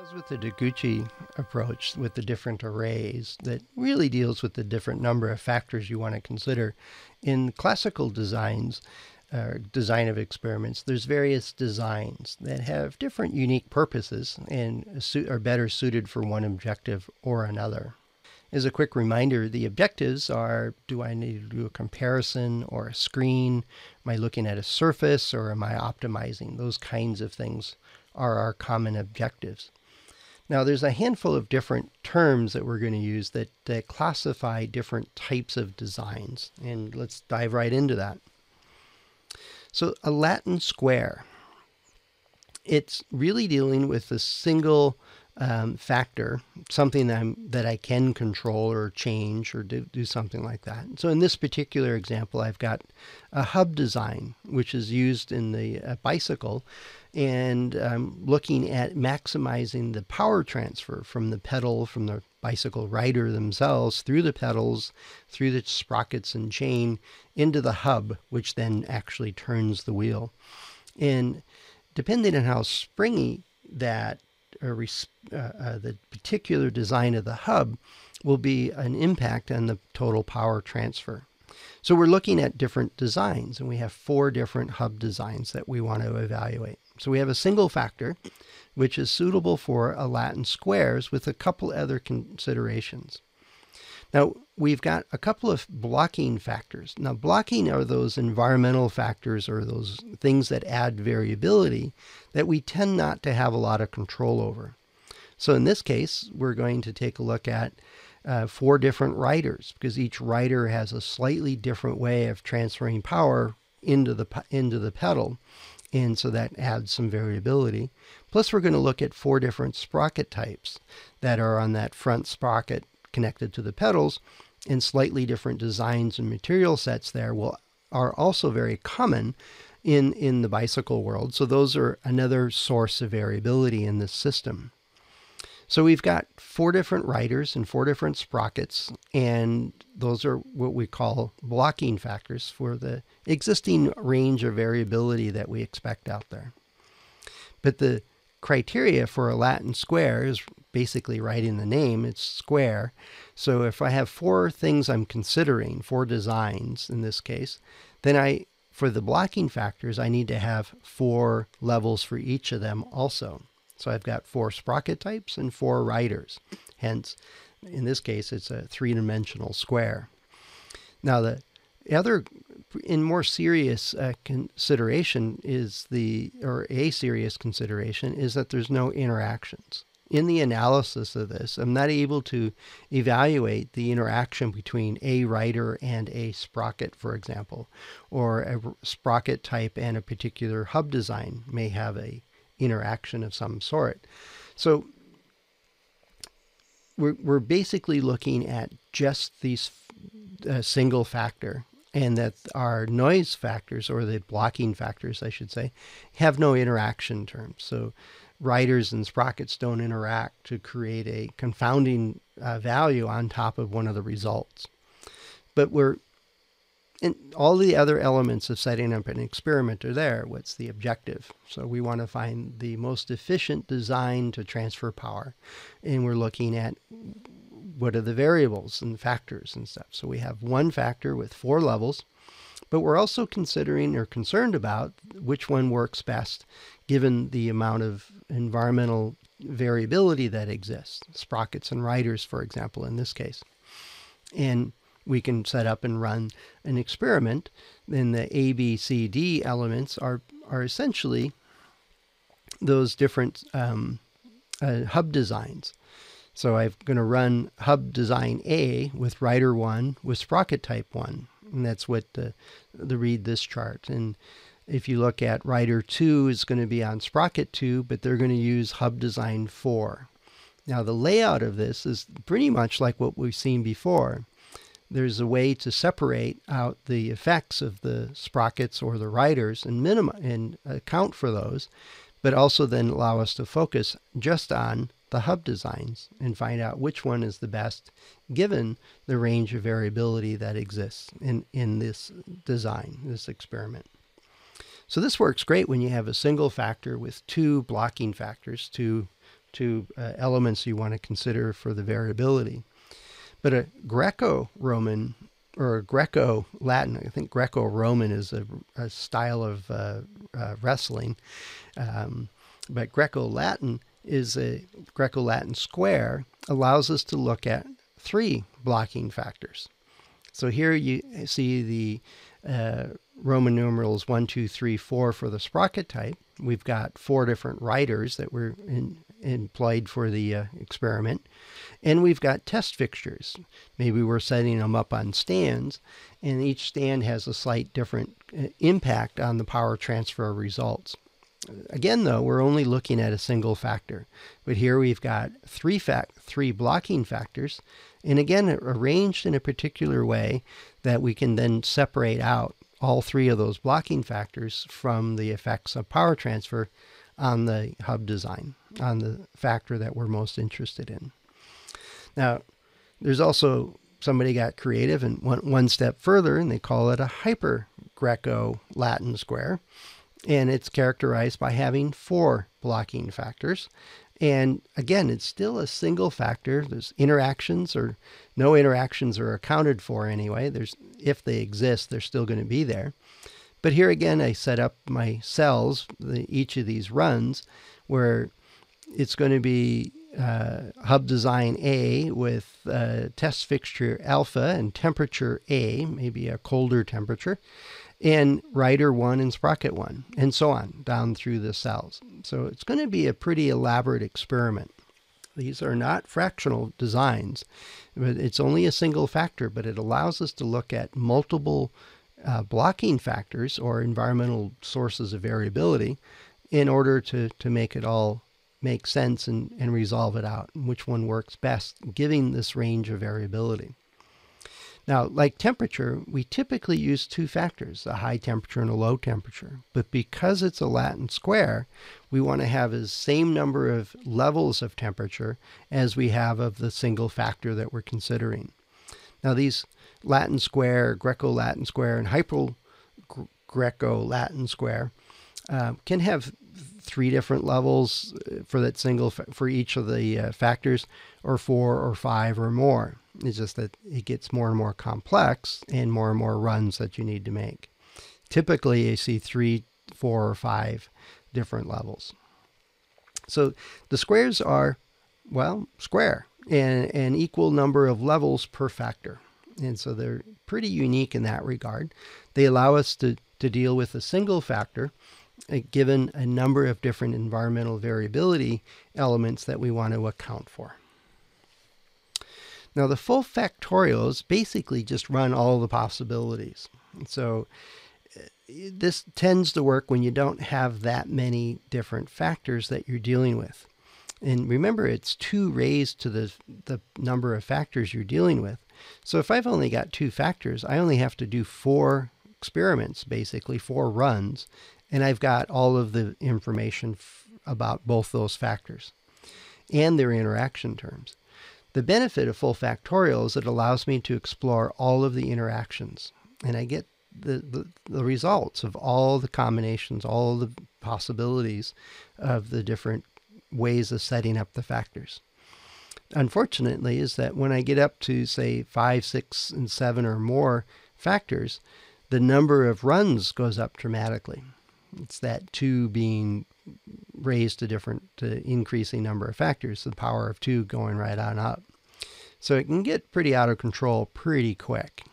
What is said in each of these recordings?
As with the Deguchi approach with the different arrays that really deals with the different number of factors you want to consider, in classical designs, design of experiments, there's various designs that have different unique purposes and are better suited for one objective or another. As a quick reminder, the objectives are, do I need to do a comparison or a screen? Am I looking at a surface or am I optimizing? Those kinds of things are our common objectives. Now, there's a handful of different terms that we're going to use that classify different types of designs, and let's dive right into that. So a Latin square, it's really dealing with a single factor, something that I can control or change or do something like that. So in this particular example, I've got a hub design, which is used in the bicycle, and I'm looking at maximizing the power transfer from the pedal, from the bicycle rider themselves, through the pedals, through the sprockets and chain, into the hub, which then actually turns the wheel. And depending on how springy that the particular design of the hub will be an impact on the total power transfer. So we're looking at different designs, and we have 4 different hub designs that we want to evaluate. So we have a single factor, which is suitable for a Latin squares with a couple other considerations. Now, we've got a couple of blocking factors. Now, blocking are those environmental factors or those things that add variability that we tend not to have a lot of control over. So in this case, we're going to take a look at 4 different riders, because each rider has a slightly different way of transferring power into the pedal. And so that adds some variability. Plus, we're going to look at 4 different sprocket types that are on that front sprocket connected to the pedals, and slightly different designs and material sets there are also very common in the bicycle world. So those are another source of variability in this system. So we've got 4 different riders and 4 different sprockets, and those are what we call blocking factors for the existing range of variability that we expect out there. But the criteria for a Latin square is basically right in the name, it's square. So if I have 4 things I'm considering, 4 designs in this case, then for the blocking factors, I need to have 4 levels for each of them also. So I've got 4 sprocket types and 4 riders. Hence, in this case, it's a 3-dimensional square. Now, the other, in more serious consideration a serious consideration is that there's no interactions. In the analysis of this, I'm not able to evaluate the interaction between a rider and a sprocket, for example, or a sprocket type and a particular hub design may have a interaction of some sort. So we're basically looking at just these single factor, and that our noise factors, or the blocking factors, I should say, have no interaction terms. So riders and sprockets don't interact to create a confounding value on top of one of the results. But all the other elements of setting up an experiment are there. What's the objective? So we want to find the most efficient design to transfer power. And we're looking at what are the variables and factors and stuff. So we have 1 factor with 4 levels, but we're also considering or concerned about which one works best given the amount of environmental variability that exists. Sprockets and riders, for example, in this case. And we can set up and run an experiment. Then the A, B, C, D elements are essentially those different hub designs. So I'm going to run hub design A with rider 1 with sprocket type 1. And that's what read this chart. And if you look at rider 2 is going to be on sprocket 2, but they're going to use hub design 4. Now the layout of this is pretty much like what we've seen before. There's a way to separate out the effects of the sprockets or the riders and account for those, but also then allow us to focus just on the hub designs and find out which one is the best given the range of variability that exists in this design, this experiment. So this works great when you have a single factor with 2 blocking factors, 2 two elements you want to consider for the variability. But a Greco-Roman or a Greco-Latin, I think Greco-Roman is a style of wrestling, but Greco-Latin is a Greco-Latin square, allows us to look at three blocking factors. So here you see the Roman numerals 1, 2, 3, 4 for the sprocket type. We've got 4 different riders that were employed for the experiment. And we've got test fixtures. Maybe we're setting them up on stands, and each stand has a slight different impact on the power transfer results. Again, though, we're only looking at a single factor. But here we've got three blocking factors, and again, arranged in a particular way that we can then separate out all 3 of those blocking factors from the effects of power transfer on the hub design, on the factor that we're most interested in. Now, there's also somebody got creative and went one step further, and they call it a hyper-Greco-Latin square. And it's characterized by having 4 blocking factors. And again, it's still a single factor. There's interactions or no interactions are accounted for anyway. If they exist, they're still going to be there. But here again, I set up my cells, each of these runs, where it's going to be hub design A with test fixture alpha and temperature A, maybe a colder temperature, and rider 1 and sprocket 1, and so on, down through the cells. So it's going to be a pretty elaborate experiment. These are not fractional designs, but it's only a single factor, but it allows us to look at multiple blocking factors or environmental sources of variability in order to make it all make sense and resolve it out, and which one works best, giving this range of variability. Now, like temperature, we typically use 2 factors, a high temperature and a low temperature. But because it's a Latin square, we want to have the same number of levels of temperature as we have of the single factor that we're considering. Now, these Latin square, Greco-Latin square, and hyper-Greco-Latin square can have 3 different levels for that for each of the factors, or 4 or 5 or more. It's just that it gets more and more complex and more runs that you need to make. Typically, you see 3, 4, or 5 different levels. So the squares are, well, square and an equal number of levels per factor. And so they're pretty unique in that regard. They allow us to deal with a single factor given a number of different environmental variability elements that we want to account for. Now, the full factorials basically just run all the possibilities. So this tends to work when you don't have that many different factors that you're dealing with. And remember, it's 2 raised to the number of factors you're dealing with. So if I've only got 2 factors, I only have to do 4 experiments, basically 4 runs, and I've got all of the information about both those factors and their interaction terms. The benefit of full factorial is it allows me to explore all of the interactions, and I get the results of all the combinations, all the possibilities of the different ways of setting up the factors. Unfortunately, is that when I get up to, say, 5, 6, and 7 or more factors, the number of runs goes up dramatically. It's that 2 being raised to increasing number of factors, the power of 2 going right on up. So it can get pretty out of control pretty quick.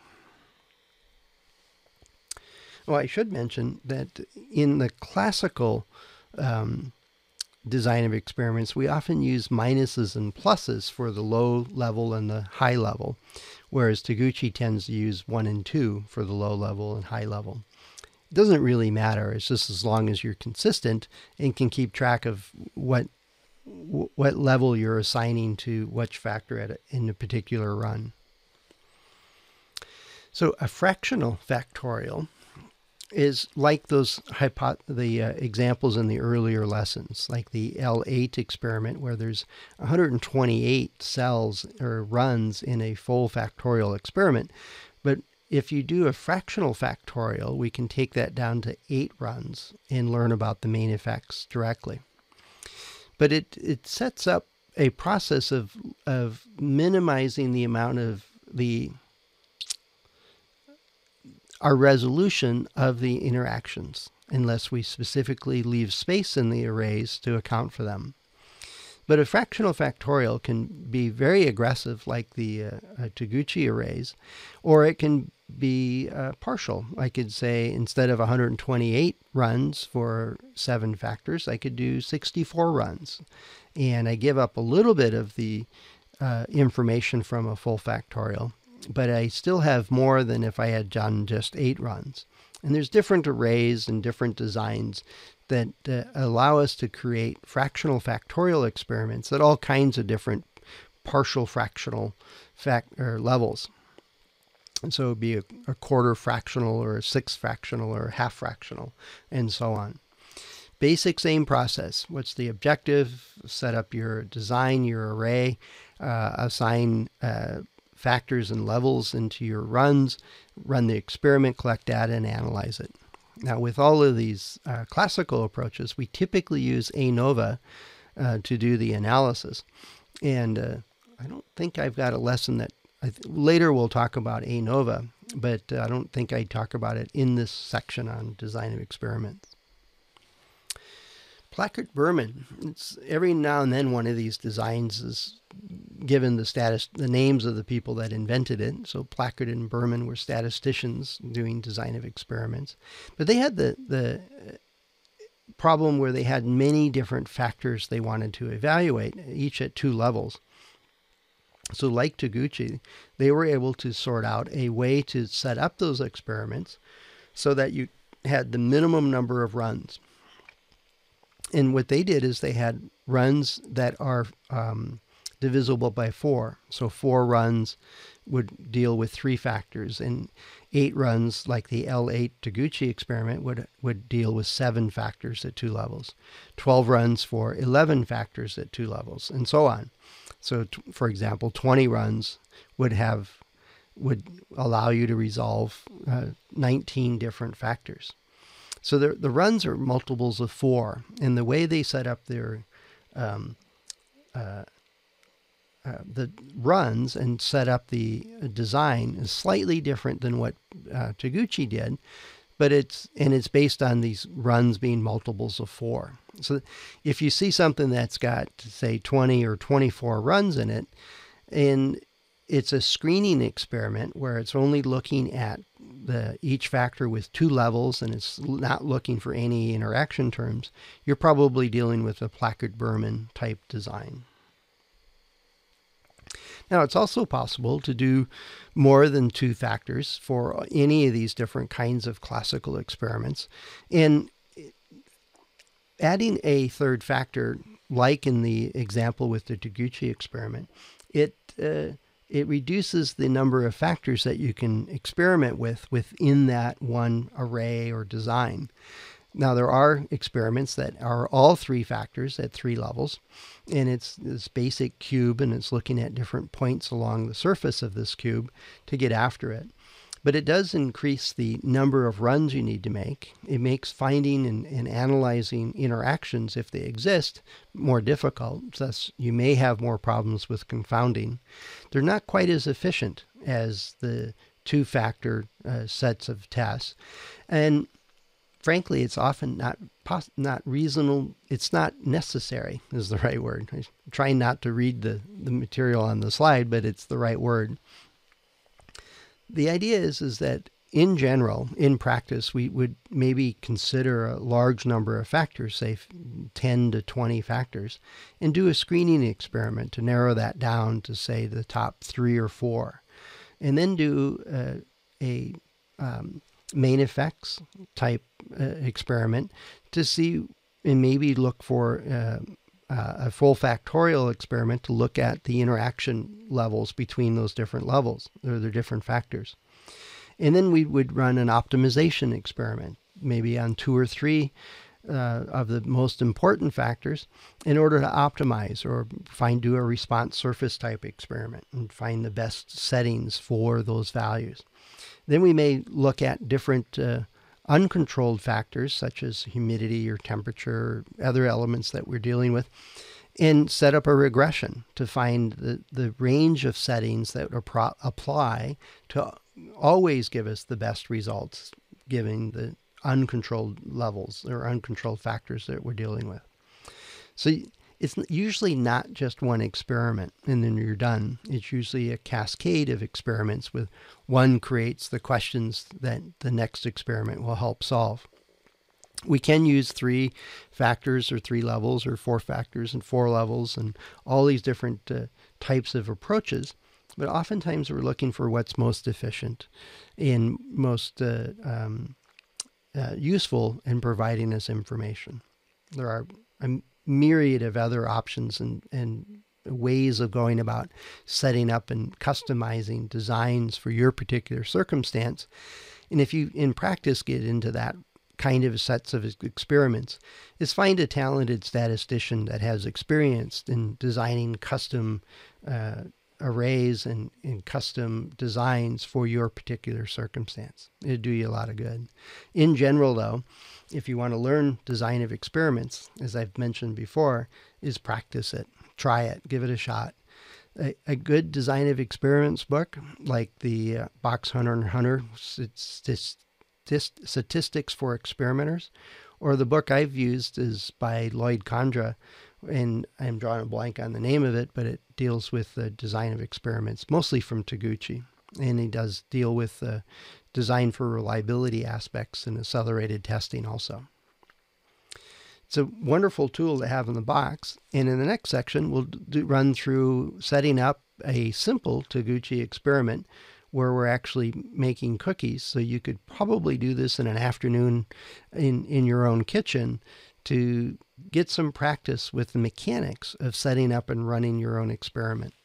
Well, I should mention that in the classical design of experiments, we often use minuses and pluses for the low level and the high level, whereas Taguchi tends to use 1 and 2 for the low level and high level. It doesn't really matter. It's just as long as you're consistent and can keep track of what level you're assigning to which factor in a particular run. So a fractional factorial is like the examples in the earlier lessons, like the L8 experiment, where there's 128 cells or runs in a full factorial experiment. But if you do a fractional factorial, we can take that down to 8 runs and learn about the main effects directly. But it sets up a process of minimizing the amount of our resolution of the interactions, unless we specifically leave space in the arrays to account for them. But a fractional factorial can be very aggressive, like the Taguchi arrays, or it can be partial. I could say instead of 128 runs for 7 factors, I could do 64 runs. And I give up a little bit of the information from a full factorial, but I still have more than if I had done just 8 runs. And there's different arrays and different designs that allow us to create fractional factorial experiments at all kinds of different partial fractional levels. And so it would be a quarter fractional or a sixth fractional or a half fractional and so on. Basic same process. What's the objective? Set up your design, your array, assign factors and levels into your runs, run the experiment, collect data, and analyze it. Now, with all of these classical approaches, we typically use ANOVA to do the analysis. And I don't think I've got a lesson that later we'll talk about ANOVA, but I don't think I talk about it in this section on design of experiments. Plackett-Berman. It's every now and then one of these designs is given the names of the people that invented it. So Plackett and Berman were statisticians doing design of experiments. But they had the problem where they had many different factors they wanted to evaluate, each at 2 levels. So like Taguchi, they were able to sort out a way to set up those experiments so that you had the minimum number of runs. And what they did is they had runs that are divisible by 4. So 4 runs would deal with 3 factors, and 8 runs, like the L8 Taguchi experiment, would deal with 7 factors at 2 levels. 12 runs for 11 factors at 2 levels, and so on. So, for example, 20 runs would allow you to resolve 19 different factors. So the runs are multiples of 4, and the way they set up their the runs and set up the design is slightly different than what Taguchi did, but it's based on these runs being multiples of 4. So if you see something that's got, say, 20 or 24 runs in it, and it's a screening experiment where it's only looking at each factor with 2 levels and it's not looking for any interaction terms, you're probably dealing with a Plackett-Berman type design. Now, it's also possible to do more than 2 factors for any of these different kinds of classical experiments. And adding a 3rd factor, like in the example with the Taguchi experiment, it reduces the number of factors that you can experiment with within that one array or design. Now, there are experiments that are all 3 factors at 3 levels, and it's this basic cube, and it's looking at different points along the surface of this cube to get after it. But it does increase the number of runs you need to make. It makes finding and analyzing interactions, if they exist, more difficult. Thus, you may have more problems with confounding. They're not quite as efficient as the 2-factor sets of tests. And frankly, it's often not reasonable. It's not necessary is the right word. I'm trying not to read the material on the slide, but it's the right word. The idea is that in general, in practice, we would maybe consider a large number of factors, say 10 to 20 factors, and do a screening experiment to narrow that down to, say, the top 3 or 4. And then do a main effects type experiment to see, and maybe look for a full factorial experiment to look at the interaction levels between those different levels, or the different factors. And then we would run an optimization experiment, maybe on 2 or 3 of the most important factors, in order to optimize or do a response surface type experiment and find the best settings for those values. Then we may look at different uncontrolled factors such as humidity or temperature, or other elements that we're dealing with, and set up a regression to find the range of settings that apply to always give us the best results, given the uncontrolled levels or uncontrolled factors that we're dealing with. So it's usually not just one experiment and then you're done. It's usually a cascade of experiments with one creates the questions that the next experiment will help solve. We can use 3 factors or 3 levels or 4 factors and 4 levels and all these different types of approaches, but oftentimes we're looking for what's most efficient and most useful in providing us information. There are a myriad of other options and ways of going about setting up and customizing designs for your particular circumstance. And if you, in practice, get into that kind of sets of experiments, is find a talented statistician that has experience in designing custom arrays and custom designs for your particular circumstance. It'll do you a lot of good. In general, though, if you want to learn design of experiments, as I've mentioned before, is practice it. Try it. Give it a shot. A good design of experiments book, like the Box Hunter & Hunter Statistics for Experimenters, or the book I've used is by Lloyd Condra, and I'm drawing a blank on the name of it, but it deals with the design of experiments, mostly from Taguchi. And he does deal with design for reliability aspects and accelerated testing also. It's a wonderful tool to have in the box. And in the next section, we'll run through setting up a simple Taguchi experiment where we're actually making cookies. So you could probably do this in an afternoon in your own kitchen to get some practice with the mechanics of setting up and running your own experiment.